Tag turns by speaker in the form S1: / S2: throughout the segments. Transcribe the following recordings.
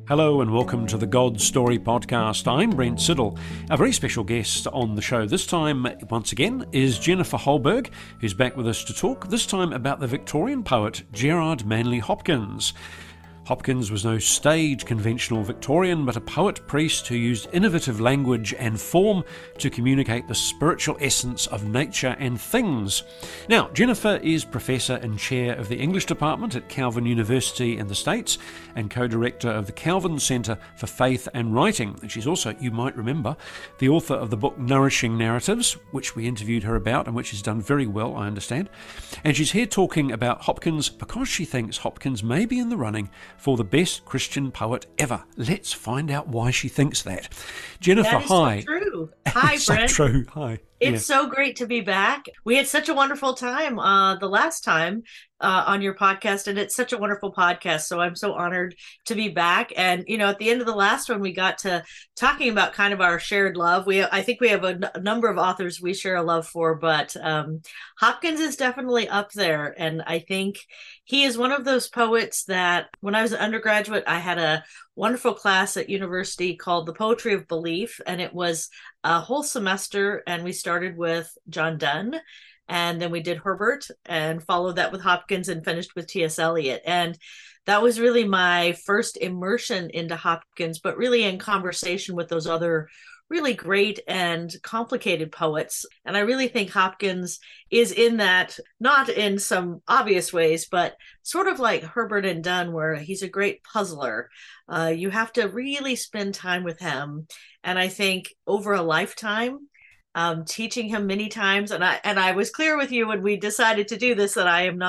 S1: Hello and welcome to the God Story Podcast. I'm Brent Siddle. A very special guest on the show this time, once again, is Jennifer Holberg, who's back with us to talk, this time about the Victorian poet Gerard Manley Hopkins. Hopkins was no staid, conventional Victorian, but a poet-priest who used innovative language and form to communicate the spiritual essence of nature and things. Now, Jennifer is Professor and Chair of the English Department at Calvin University in the States and co-director of the Calvin Centre for Faith and Writing. And she's also, you might remember, the author of the book Nourishing Narratives, which we interviewed her about and which has done very well, I understand. And she's here talking about Hopkins because she thinks Hopkins may be in the running for the best Christian poet ever. Let's find out why she thinks that. Jennifer,
S2: that is
S1: hi.
S2: So true. Hi,
S1: so
S2: Brent.
S1: True. Hi.
S2: It's so great to be back. We had such a wonderful time the last time on your podcast, and it's such a wonderful podcast. So I'm so honored to be back. And, you know, at the end of the last one, we got to talking about kind of our shared love. I think we have a number of authors we share a love for, but Hopkins is definitely up there. And I think he is one of those poets that when I was an undergraduate, I had a wonderful class at university called The Poetry of Belief. And it was a whole semester. And we started with John Donne. And then we did Herbert and followed that with Hopkins and finished with T.S. Eliot. And that was really my first immersion into Hopkins, but really in conversation with those other really great and complicated poets. And I really think Hopkins is in that, not in some obvious ways, but sort of like Herbert and Donne, where he's a great puzzler. You have to really spend time with him. And I think over a lifetime, teaching him many times. And I was clear with you when we decided to do this that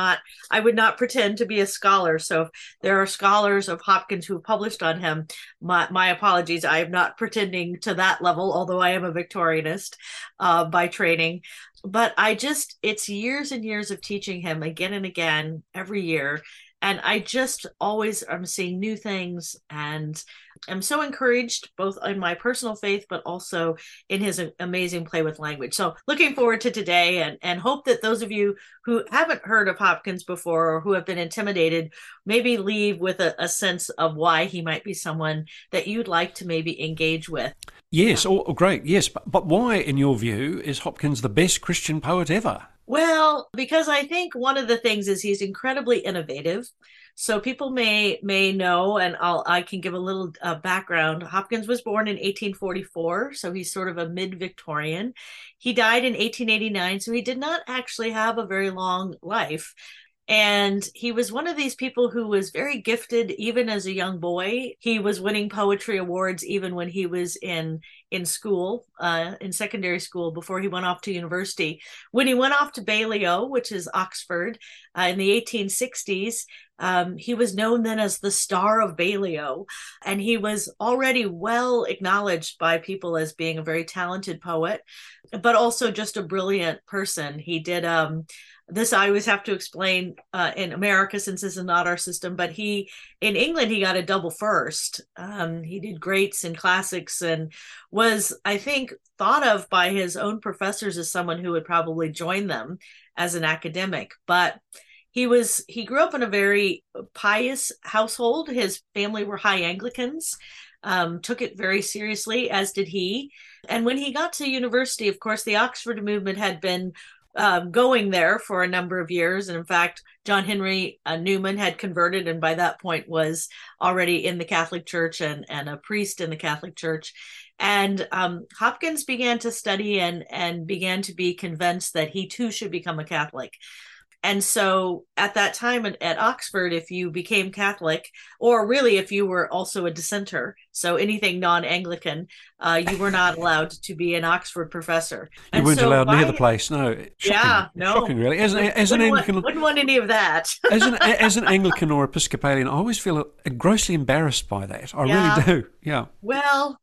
S2: I would not pretend to be a scholar. So if there are scholars of Hopkins who published on him, my apologies. I am not pretending to that level, although I am a Victorianist by training. But it's years and years of teaching him again and again every year. And I just always am seeing new things, and I'm so encouraged both in my personal faith, but also in his amazing play with language. So looking forward to today and hope that those of you who haven't heard of Hopkins before or who have been intimidated maybe leave with a sense of why he might be someone that you'd like to maybe engage with.
S1: Yes, oh, great, yes. But why, in your view, is Hopkins the best Christian poet ever?
S2: Well, because I think one of the things is he's incredibly innovative. So people may know, and I can give a little background. Hopkins was born in 1844, so he's sort of a mid-Victorian. He died in 1889, so he did not actually have a very long life. And he was one of these people who was very gifted even as a young boy. He was winning poetry awards even when he was in school, in secondary school, before he went off to university. When he went off to Balliol, which is Oxford, in the 1860s, he was known then as the Star of Balliol, and he was already well acknowledged by people as being a very talented poet, but also just a brilliant person. He did this I always have to explain in America, since this is not our system, but in England, he got a double first. He did greats and classics and was, I think, thought of by his own professors as someone who would probably join them as an academic. But he grew up in a very pious household. His family were high Anglicans, took it very seriously, as did he. And when he got to university, of course, the Oxford movement had been going there for a number of years. And in fact, John Henry Newman had converted and by that point was already in the Catholic Church and a priest in the Catholic Church. And Hopkins began to study and began to be convinced that he too should become a Catholic. And so at that time at Oxford, if you became Catholic, or really if you were also a dissenter, so anything non-Anglican, you were not allowed to be an Oxford professor.
S1: You weren't allowed near the place, no. Shocking.
S2: Yeah, no.
S1: Shocking, really. As an Anglican,
S2: wouldn't want any of that.
S1: as an Anglican or Episcopalian, I always feel grossly embarrassed by that. I really do, yeah.
S2: Well,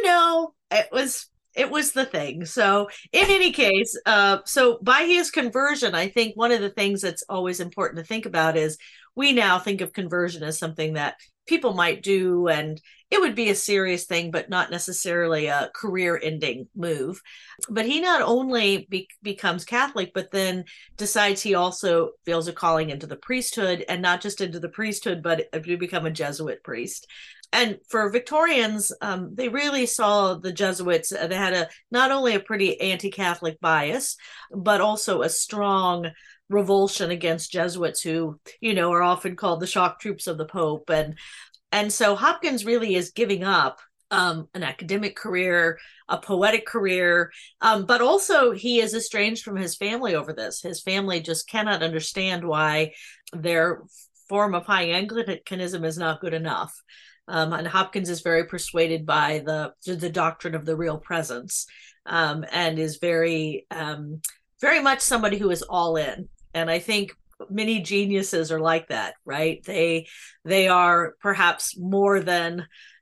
S2: it was the thing. So in any case, so by his conversion, I think one of the things that's always important to think about is we now think of conversion as something that people might do, and it would be a serious thing, but not necessarily a career-ending move. But he not only becomes Catholic, but then decides he also feels a calling into the priesthood, and not just into the priesthood, but to become a Jesuit priest. And for Victorians, they really saw the Jesuits, they had not only a pretty anti-Catholic bias, but also a strong revulsion against Jesuits, who, are often called the shock troops of the Pope. And so Hopkins really is giving up an academic career, a poetic career, but also he is estranged from his family over this. His family just cannot understand why their form of high Anglicanism is not good enough. And Hopkins is very persuaded by the doctrine of the real presence, and is very, very much somebody who is all in. And I think many geniuses are like that, right? They are perhaps more than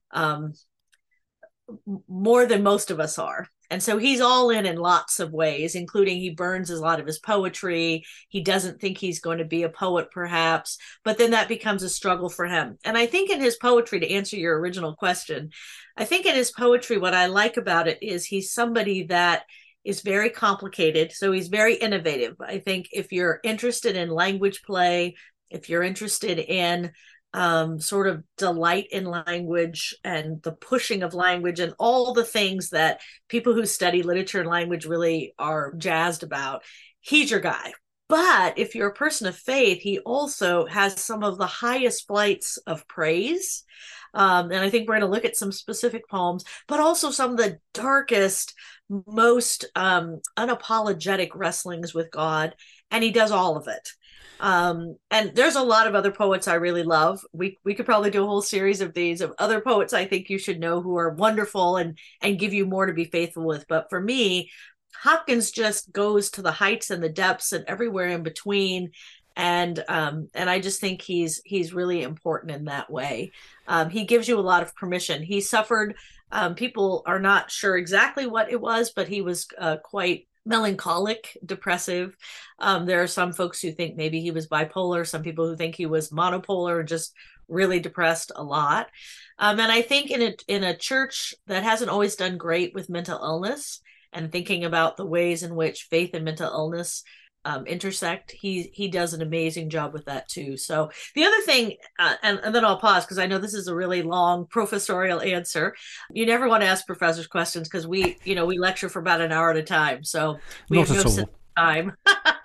S2: most of us are. And so he's all in lots of ways, including he burns a lot of his poetry. He doesn't think he's going to be a poet, perhaps, but then that becomes a struggle for him. And I think in his poetry, to answer your original question, I think in his poetry, what I like about it is he's somebody that is very complicated. So he's very innovative. I think if you're interested in language play, if you're interested in sort of delight in language and the pushing of language and all the things that people who study literature and language really are jazzed about, he's your guy. But if you're a person of faith, he also has some of the highest flights of praise. And I think we're going to look at some specific poems, but also some of the darkest, most unapologetic wrestlings with God. And he does all of it. And there's a lot of other poets I really love. We could probably do a whole series of these, of other poets I think you should know who are wonderful and give you more to be faithful with. But for me, Hopkins just goes to the heights and the depths and everywhere in between. And I just think he's really important in that way. He gives you a lot of permission. He suffered, people are not sure exactly what it was, but he was quite melancholic, depressive. There are some folks who think maybe he was bipolar, some people who think he was monopolar, just really depressed a lot. And I think in a church that hasn't always done great with mental illness, and thinking about the ways in which faith and mental illness intersect, he does an amazing job with that too. So the other thing, and then I'll pause because I know this is a really long professorial answer. You never want to ask professors questions because we lecture for about an hour at a time, so we
S1: Not
S2: have no
S1: at all.
S2: sense of time.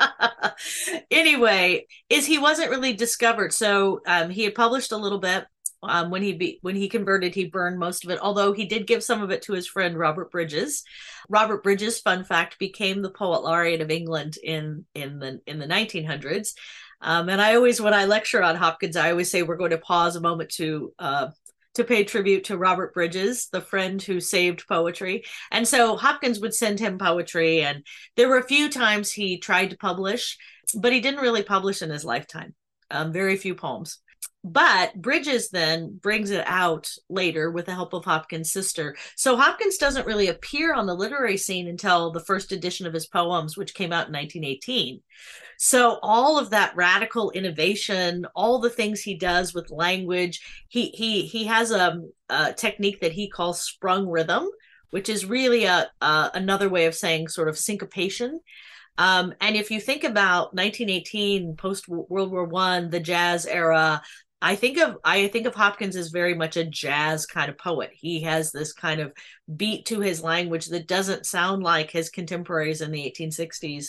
S2: Anyway, he wasn't really discovered. So he had published a little bit. When he converted, he burned most of it, although he did give some of it to his friend Robert Bridges. Robert Bridges, fun fact, became the Poet Laureate of England in the 1900s. And I always, when I lecture on Hopkins, I always say we're going to pause a moment to pay tribute to Robert Bridges, the friend who saved poetry. And so Hopkins would send him poetry, and there were a few times he tried to publish, but he didn't really publish in his lifetime. Very few poems. But Bridges then brings it out later with the help of Hopkins' sister. So Hopkins doesn't really appear on the literary scene until the first edition of his poems, which came out in 1918. So all of that radical innovation, all the things he does with language, he has a technique that he calls sprung rhythm, which is really another way of saying sort of syncopation. And if you think about 1918, post World War I, the jazz era, I think of Hopkins as very much a jazz kind of poet. He has this kind of beat to his language that doesn't sound like his contemporaries in the 1860s,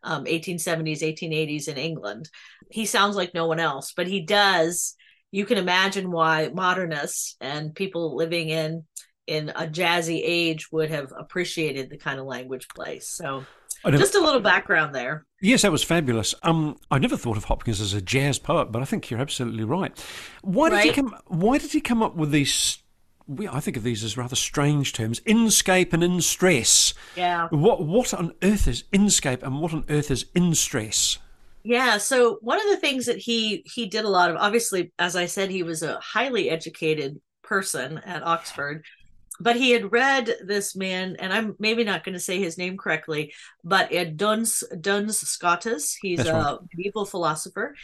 S2: 1870s, 1880s in England. He sounds like no one else, but he does. You can imagine why modernists and people living in a jazzy age would have appreciated the kind of language play. So just a little background there.
S1: Yes, that was fabulous. I never thought of Hopkins as a jazz poet, but I think you're absolutely right. Why did he come up with these? I think of these as rather strange terms: inscape and in stress.
S2: Yeah.
S1: What on earth is inscape and what on earth is in stress?
S2: Yeah. So one of the things that he did a lot of, obviously, as I said, he was a highly educated person at Oxford. But he had read this man, and I'm maybe not going to say his name correctly, but Duns Scotus. He's a medieval philosopher.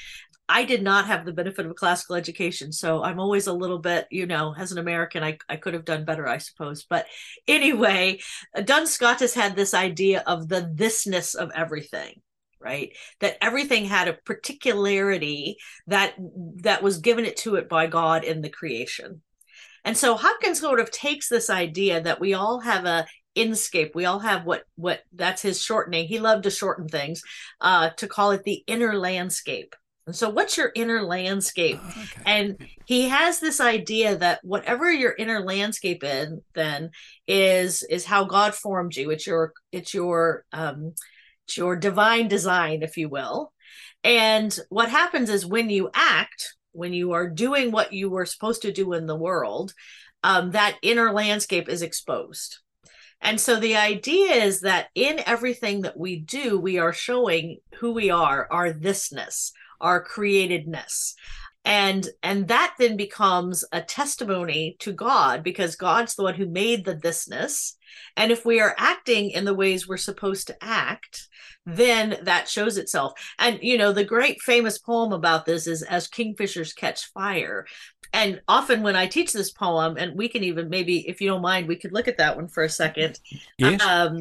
S2: I did not have the benefit of a classical education, so I'm always a little bit, as an American, I could have done better, I suppose. But anyway, Duns Scotus had this idea of the thisness of everything, right? That everything had a particularity that was given to it by God in the creation. And so Hopkins sort of takes this idea that we all have a inscape. We all have what that's his shortening. He loved to shorten things, to call it the inner landscape. And so what's your inner landscape? Oh, okay. And he has this idea that whatever your inner landscape then is how God formed you. It's your divine design, if you will. And what happens is when you act, when you are doing what you were supposed to do in the world, that inner landscape is exposed. And so the idea is that in everything that we do, we are showing who we are, our thisness, our createdness. And that then becomes a testimony to God, because God's the one who made the thisness. And if we are acting in the ways we're supposed to act, then that shows itself. And, the great famous poem about this is As Kingfishers Catch Fire. And often when I teach this poem, and we can even, maybe, if you don't mind, we could look at that one for a second.
S1: Yes.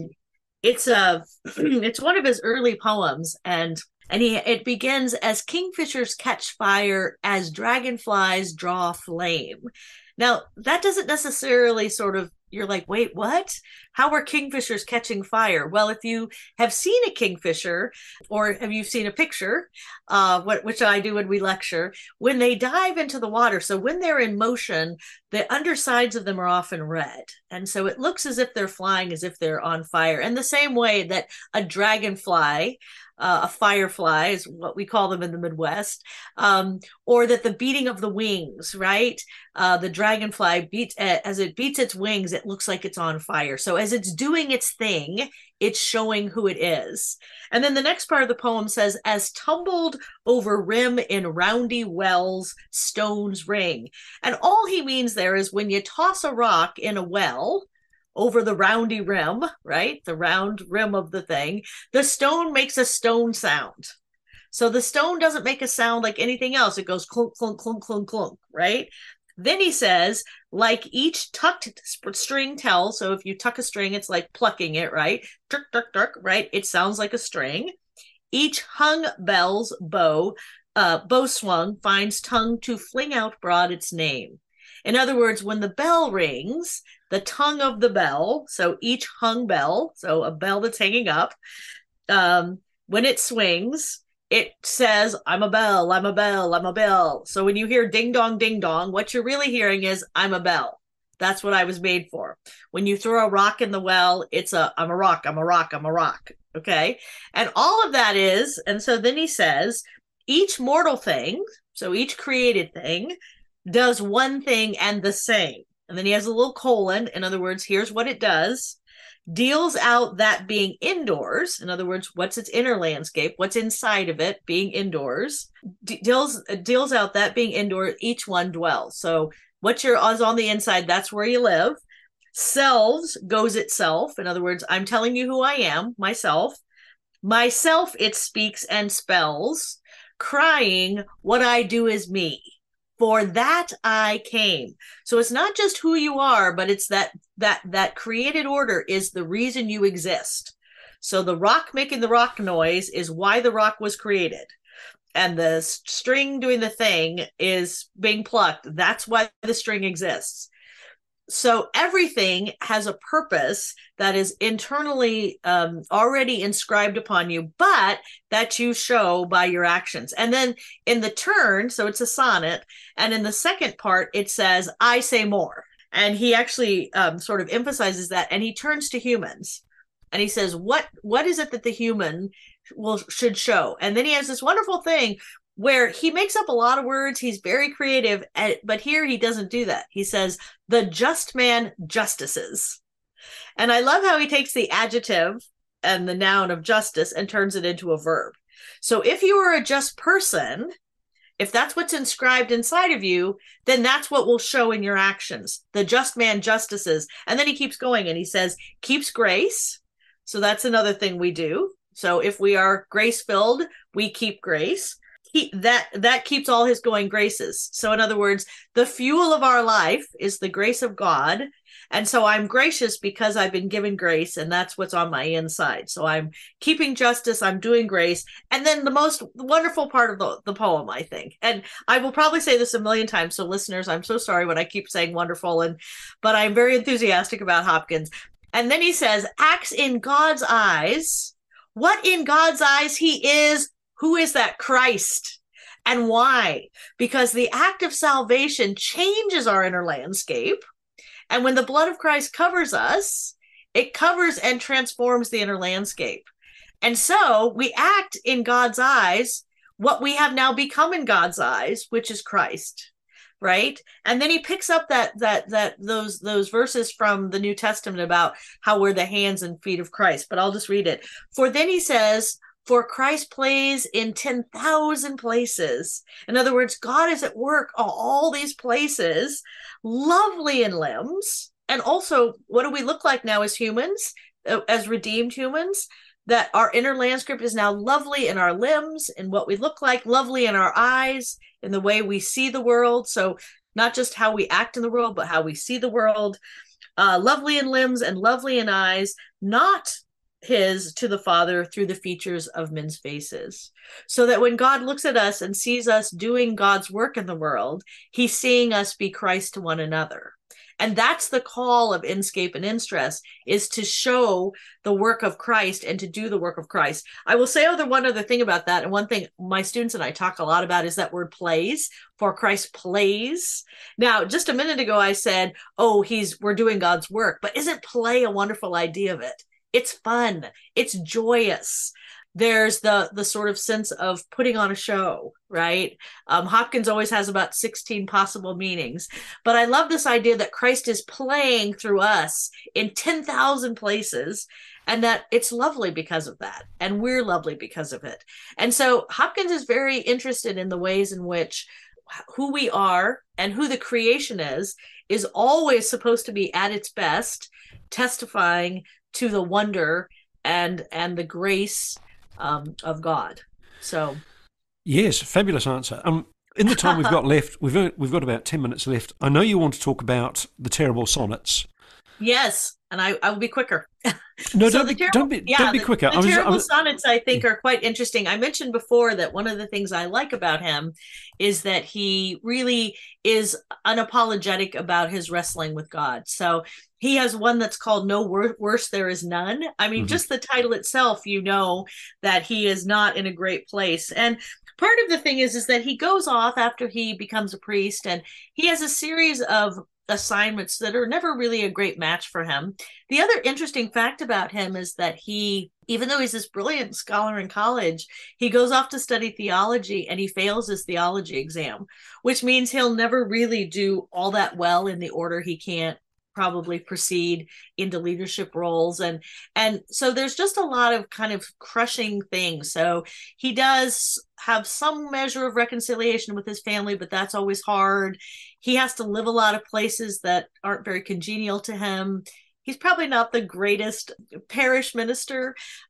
S2: It's one of his early poems, and it begins, as kingfishers catch fire, as dragonflies draw flame. Now, that doesn't necessarily you're like, wait, what? How are kingfishers catching fire? Well, if you have seen a kingfisher, or have you seen a picture, which I do when we lecture, when they dive into the water, so when they're in motion, the undersides of them are often red. And so it looks as if they're flying, as if they're on fire. And the same way that a dragonfly, a firefly is what we call them in the Midwest, or that the beating of the wings, right? The dragonfly as it beats its wings, it looks like it's on fire. So as it's doing its thing, it's showing who it is. And then the next part of the poem says, as tumbled over rim in roundy wells, stones ring. And all he means there is when you toss a rock in a well over the roundy rim, right? The round rim of the thing, the stone makes a stone sound. So the stone doesn't make a sound like anything else. It goes clunk, clunk, clunk, clunk, clunk, right? Then he says, like each tucked string tells, so if you tuck a string, it's like plucking it, right? Turk, turk, turk, right? It sounds like a string. Each hung bell's bow swung finds tongue to fling out broad its name. In other words, when the bell rings, the tongue of the bell, so each hung bell, so a bell that's hanging up, when it swings, it says, I'm a bell, I'm a bell, I'm a bell. So when you hear ding dong, what you're really hearing is, I'm a bell. That's what I was made for. When you throw a rock in the well, it's I'm a rock, I'm a rock, I'm a rock. Okay. And all of that is, and so then he says, each mortal thing, so each created thing, does one thing and the same. And then he has a little colon. In other words, here's what it does. Deals out that being indoors. In other words, what's its inner landscape? What's inside of it being indoors? Deals out that being indoors. Each one dwells. So what is on the inside, that's where you live. Selves goes itself. In other words, I'm telling you who I am, myself. Myself, it speaks and spells. Crying, what I do is me. For that I came. So it's not just who you are, but it's that created order is the reason you exist. So the rock making the rock noise is why the rock was created. And the string doing the thing is being plucked. That's why the string exists. So everything has a purpose that is internally already inscribed upon you, but that you show by your actions. And then in the turn, so it's a sonnet, and in the second part, it says, I say more. And he actually sort of emphasizes that, and he turns to humans. And he says, what is it that the human should show? And then he has this wonderful thing where he makes up a lot of words. He's very creative, but here he doesn't do that. He says, the just man justices. And I love how he takes the adjective and the noun of justice and turns it into a verb. So if you are a just person, if that's what's inscribed inside of you, then that's what will show in your actions. The just man justices. And then he keeps going and he says, keeps grace. So that's another thing we do. So if we are grace-filled, we keep grace. that keeps all his going graces. So in other words, the fuel of our life is the grace of God. And so I'm gracious because I've been given grace, and that's what's on my inside. So I'm keeping justice, I'm doing grace. And then the most wonderful part of the poem, I think, and I will probably say this a million times, so listeners, I'm so sorry when I keep saying wonderful, but I'm very enthusiastic about Hopkins. And then he says, acts in God's eyes, what in God's eyes he is. Who is that? Christ. And why? Because the act of salvation changes our inner landscape. And when the blood of Christ covers us, it covers and transforms the inner landscape. And so we act in God's eyes what we have now become in God's eyes, which is Christ. Right. And then he picks up those verses from the New Testament about how we're the hands and feet of Christ. But I'll just read it. For then he says, for Christ plays in 10,000 places. In other words, God is at work all these places, lovely in limbs. And also, what do we look like now as humans, as redeemed humans? That our inner landscape is now lovely in our limbs, in what we look like, lovely in our eyes, in the way we see the world. So not just how we act in the world, but how we see the world. Lovely in limbs and lovely in eyes, not his to the Father through the features of men's faces. So that when God looks at us and sees us doing God's work in the world, he's seeing us be Christ to one another. And that's the call of Inscape and Instress, is to show the work of Christ and to do the work of Christ. I will say one other thing about that. And one thing my students and I talk a lot about is that word plays, for Christ plays. Now, just a minute ago, I said, we're doing God's work, but isn't play a wonderful idea of it? It's fun. It's joyous. There's the sort of sense of putting on a show, right? Hopkins always has about 16 possible meanings. But I love this idea that Christ is playing through us in 10,000 places, and that it's lovely because of that. And we're lovely because of it. And so Hopkins is very interested in the ways in which who we are and who the creation is always supposed to be at its best, testifying to the wonder and the grace of God. So,
S1: yes, fabulous answer. In the time we've got left, we've got about 10 minutes left. I know you want to talk about the terrible sonnets.
S2: Yes, and I will be quicker.
S1: No, don't be quicker.
S2: The terrible sonnets, I think, are quite interesting. I mentioned before that one of the things I like about him is that he really is unapologetic about his wrestling with God. So he has one that's called No Worse There Is None. I mean, just the title itself, you know that he is not in a great place. And part of the thing is that he goes off after he becomes a priest, and he has a series of assignments that are never really a great match for him. The other interesting fact about him is that he, even though he's this brilliant scholar in college, he goes off to study theology and he fails his theology exam, which means he'll never really do all that well in the order. He can't probably proceed into leadership roles. And so there's just a lot of kind of crushing things. So he does have some measure of reconciliation with his family, but that's always hard. He has to live a lot of places that aren't very congenial to him. He's probably not the greatest parish minister.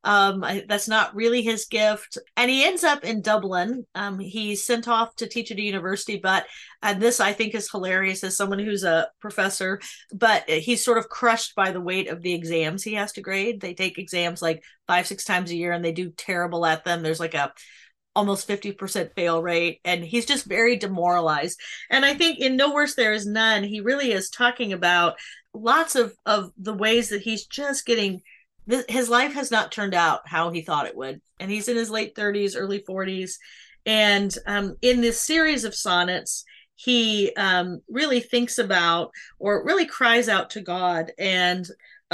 S2: That's not really his gift. And he ends up in Dublin. He's sent off to teach at a university, and this I think is hilarious as someone who's a professor, but he's sort of crushed by the weight of the exams he has to grade. They take exams like 5-6 times a year and they do terrible at them. There's like a almost 50% fail rate, and he's just very demoralized. And I think in No Worse There Is None, he really is talking about lots of the ways that he's just getting, his life has not turned out how he thought it would. And he's in his late 30s, early 40s. And in this series of sonnets, he really thinks about, or really cries out to God. And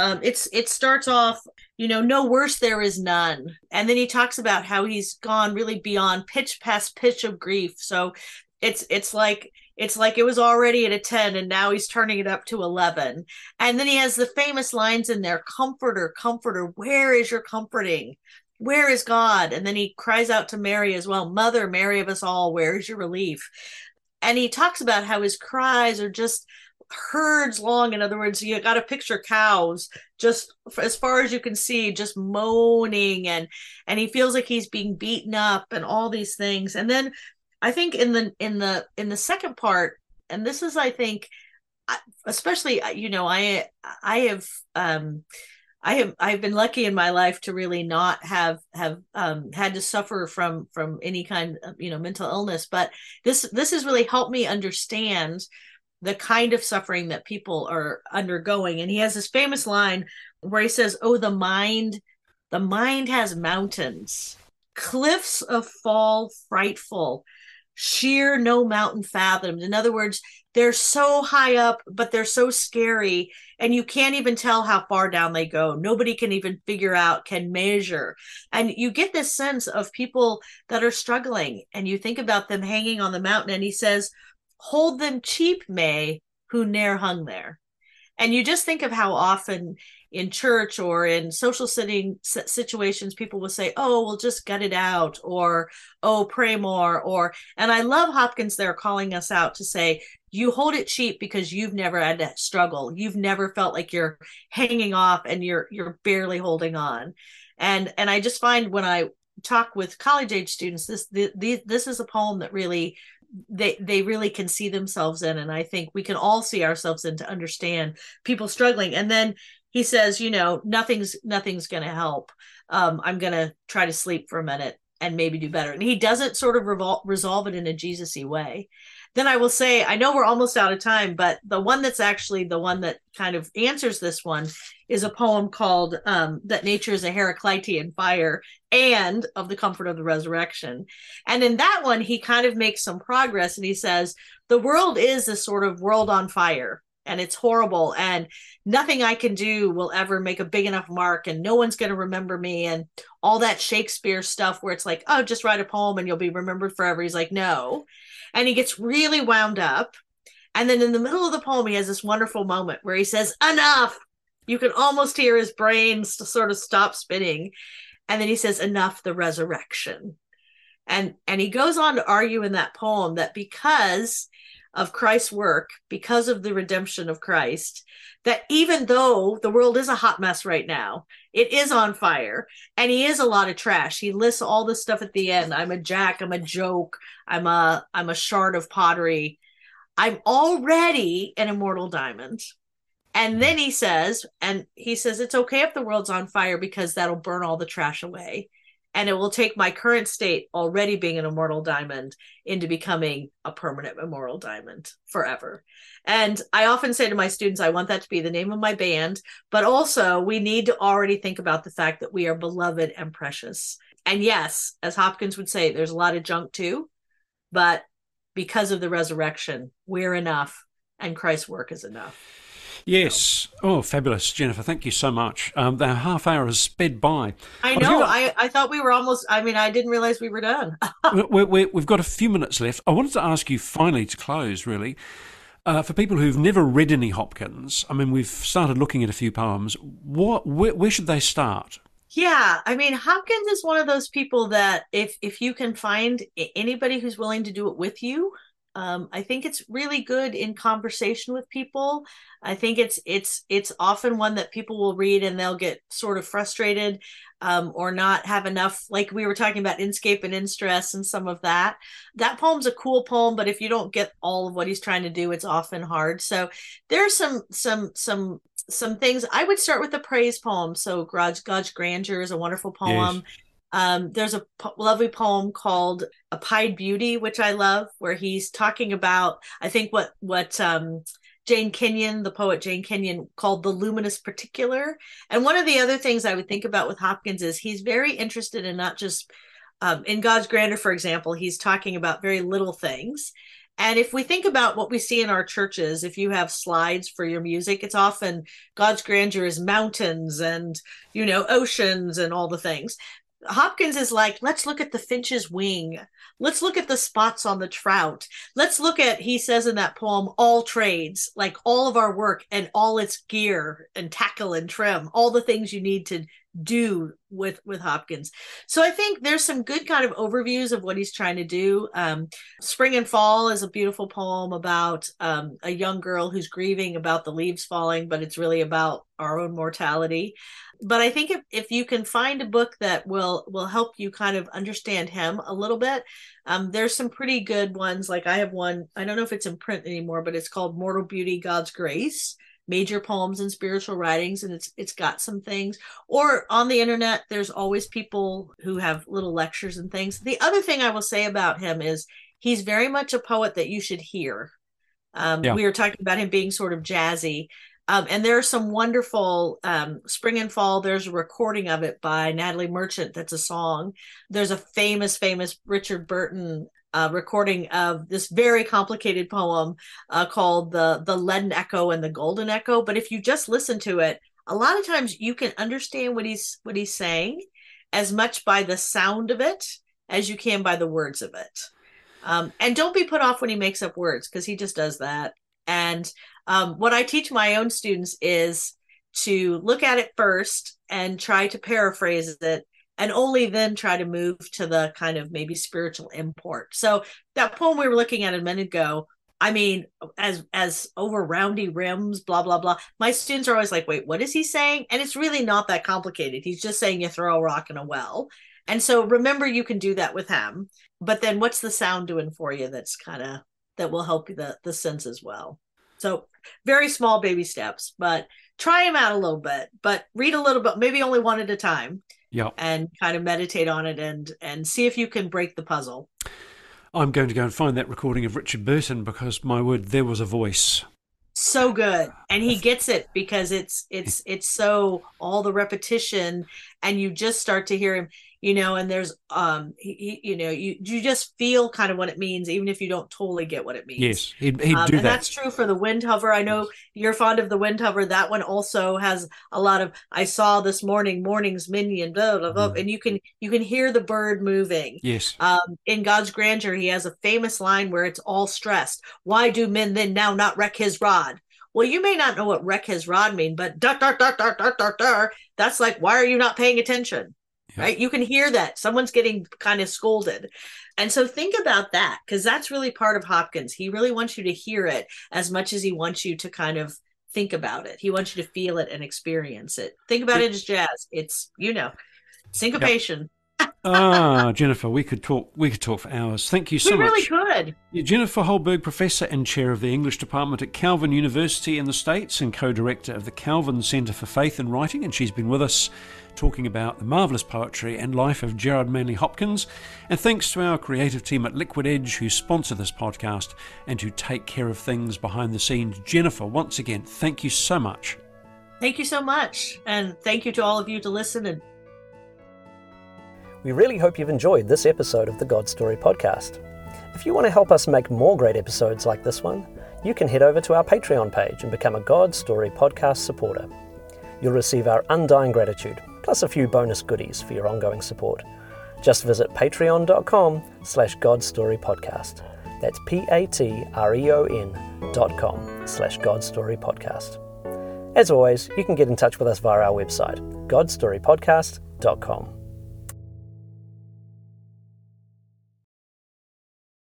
S2: it starts off, no worse there is none. And then he talks about how he's gone really beyond past pitch of grief. So it's like it was already at a 10 and now he's turning it up to 11. And then he has the famous lines in there, comforter, comforter, where is your comforting? Where is God? And then he cries out to Mary as well, Mother, Mary of us all, where is your relief? And he talks about how his cries are just herds long. In other words, you got to picture cows just as far as you can see, just moaning, and he feels like he's being beaten up and all these things. And then I think in the second part, and this is, I think, especially, I've been lucky in my life to really not have had to suffer from any kind of mental illness, but this has really helped me understand the kind of suffering that people are undergoing. And he has this famous line where he says, "Oh, the mind has mountains, cliffs of fall frightful, sheer no mountain fathomed." In other words, they're so high up, but they're so scary, and you can't even tell how far down they go. Nobody can even figure out, can measure. And you get this sense of people that are struggling, and you think about them hanging on the mountain, and he says, "Hold them cheap, May, who ne'er hung there." And you just think of how often in church or in social situations, people will say, "Oh, we'll just gut it out," or "Oh, pray more." And I love Hopkins there calling us out to say, you hold it cheap because you've never had to struggle. You've never felt like you're hanging off and you're barely holding on. And I just find when I talk with college age students, this is a poem that really they really can see themselves in. And I think we can all see ourselves in to understand people struggling. And then he says, nothing's going to help. I'm going to try to sleep for a minute and maybe do better. And he doesn't sort of resolve it in a Jesus-y way. Then I will say, I know we're almost out of time, but the one that's actually the one that kind of answers this one is a poem called That Nature is a Heraclitean Fire and Of the Comfort of the Resurrection. And in that one, he kind of makes some progress, and he says, the world is a sort of world on fire, and it's horrible, and nothing I can do will ever make a big enough mark, and no one's going to remember me, and all that Shakespeare stuff where it's like, oh, just write a poem and you'll be remembered forever. He's like, no. And he gets really wound up. And then in the middle of the poem, he has this wonderful moment where he says, enough. You can almost hear his brain sort of stop spinning. And then he says, enough, the resurrection. And he goes on to argue in that poem that because of Christ's work, because of the redemption of Christ, that even though the world is a hot mess right now, it is on fire, and he is a lot of trash. He lists all this stuff at the end. I'm a jack, I'm a joke, I'm a shard of pottery. I'm already an immortal diamond. And then he says, it's okay if the world's on fire because that'll burn all the trash away. And it will take my current state, already being an immortal diamond, into becoming a permanent immortal diamond forever. And I often say to my students, I want that to be the name of my band, but also we need to already think about the fact that we are beloved and precious. And yes, as Hopkins would say, there's a lot of junk too, but because of the resurrection, we're enough, and Christ's work is enough.
S1: Yes. Oh, fabulous, Jennifer. Thank you so much. The half hour has sped by.
S2: I know. I thought we were almost, I didn't realize we were done.
S1: We've got a few minutes left. I wanted to ask you finally to close, really, for people who've never read any Hopkins. I mean, we've started looking at a few poems. Where should they start?
S2: Yeah, Hopkins is one of those people that if you can find anybody who's willing to do it with you, I think it's really good in conversation with people. I think it's often one that people will read and they'll get sort of frustrated or not have enough, like we were talking about inscape and in-stress and some of that. That poem's a cool poem, but if you don't get all of what he's trying to do, it's often hard. So there's some things. I would start with the praise poem. So God's Grandeur is a wonderful poem. Yes. There's a lovely poem called A Pied Beauty, which I love, where he's talking about, I think what Jane Kenyon, the poet Jane Kenyon, called the luminous particular. And one of the other things I would think about with Hopkins is he's very interested in not just, in God's Grandeur, for example, he's talking about very little things. And if we think about what we see in our churches, if you have slides for your music, it's often God's grandeur is mountains and, oceans and all the things. Hopkins is like, let's look at the finch's wing. Let's look at the spots on the trout. Let's look at, he says in that poem, all trades, like all of our work and all its gear and tackle and trim, all the things you need to do with Hopkins. So I think there's some good kind of overviews of what he's trying to do. Spring and Fall is a beautiful poem about a young girl who's grieving about the leaves falling, but it's really about our own mortality. But I think if you can find a book that will help you kind of understand him a little bit, there's some pretty good ones. Like I have one, I don't know if it's in print anymore, but it's called Mortal Beauty, God's Grace, Major Poems and Spiritual Writings, and it's got some things. Or on the internet, there's always people who have little lectures and things. The other thing I will say about him is he's very much a poet that you should hear. We were talking about him being sort of jazzy. And there are some wonderful Spring and Fall. There's a recording of it by Natalie Merchant. That's a song. There's a famous Richard Burton recording of this very complicated poem called the Leaden Echo and the Golden Echo. But if you just listen to it, a lot of times you can understand what he's saying as much by the sound of it as you can by the words of it. And don't be put off when he makes up words, because he just does that. And what I teach my own students is to look at it first and try to paraphrase it, and only then try to move to the kind of maybe spiritual import. So that poem we were looking at a minute ago, I mean, as over roundy rims, blah, blah, blah. My students are always like, wait, what is he saying? And it's really not that complicated. He's just saying you throw a rock in a well. And so remember, you can do that with him. But then what's the sound doing for you that will help you the sense as well? So very small baby steps, but try him out a little bit, but read a little bit, maybe only one at a time.
S1: Yeah.
S2: And kind of meditate on it and see if you can break the puzzle.
S1: I'm going to go and find that recording of Richard Burton, because my word, there was a voice.
S2: So good. And he gets it because it's so all the repetition, and you just start to hear him, and there's you just feel kind of what it means, even if you don't totally get what it means.
S1: Yes, he'd do
S2: and
S1: that.
S2: That's true for the Windhover. I know you're fond of the Windhover. That one also has a lot of I saw this morning's minion, blah, blah, blah, and you can hear the bird moving.
S1: Yes.
S2: In God's Grandeur, he has a famous line where it's all stressed. Why do men then now not wreck his rod? Well, you may not know what wreck his rod mean, but that's like, why are you not paying attention? Yeah. Right? You can hear that someone's getting kind of scolded. And so think about that, because that's really part of Hopkins. He really wants you to hear it as much as he wants you to kind of think about it. He wants you to feel it and experience it. Think about it as jazz. It's, syncopation. Yep.
S1: Jennifer, we could talk for hours. Thank you so much.
S2: We really could.
S1: Jennifer Holberg, Professor and Chair of the English Department at Calvin University in the States and Co-Director of the Calvin Centre for Faith and Writing, and she's been with us talking about the marvellous poetry and life of Gerard Manley Hopkins. And thanks to our creative team at Liquid Edge, who sponsor this podcast and who take care of things behind the scenes. Jennifer, once again, thank you so much.
S2: Thank you so much. And thank you to all of you to listen.
S3: We really hope you've enjoyed this episode of the God Story podcast. If you want to help us make more great episodes like this one, you can head over to our Patreon page and become a God Story podcast supporter. You'll receive our undying gratitude, plus a few bonus goodies for your ongoing support. Just visit patreon.com/godstorypodcast. That's patreon.com/godstorypodcast. As always, you can get in touch with us via our website, godstorypodcast.com.